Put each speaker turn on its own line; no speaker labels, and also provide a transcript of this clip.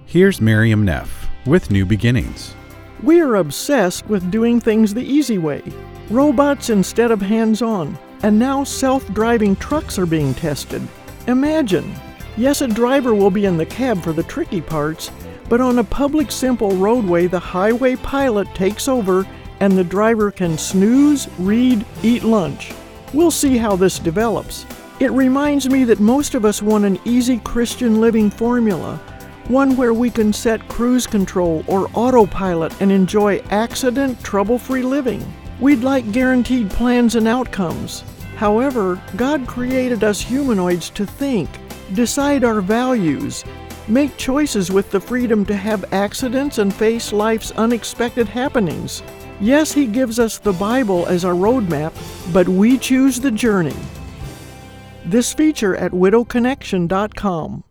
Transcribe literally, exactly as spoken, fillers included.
Here's Miriam Neff with New Beginnings.
We are obsessed with doing things the easy way. Robots instead of hands-on. And now self-driving trucks are being tested. Imagine. Yes, a driver will be in the cab for the tricky parts, but on a public simple roadway, the highway pilot takes over and the driver can snooze, read, eat lunch. We'll see how this develops. It reminds me that most of us want an easy Christian living formula, one where we can set cruise control or autopilot and enjoy accident, trouble-free living. We'd like guaranteed plans and outcomes. However, God created us humanoids to think, decide our values, make choices with the freedom to have accidents and face life's unexpected happenings. Yes, He gives us the Bible as our roadmap, but we choose the journey. This feature at widow connection dot com.